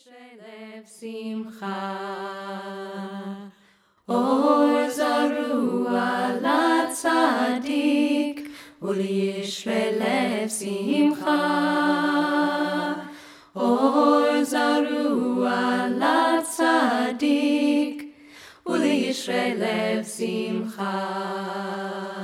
Lev simcha, or zaru ala tzadik, u'liyishrei lev simcha, or zaru ala tzadik, u'liyishrei lev simcha.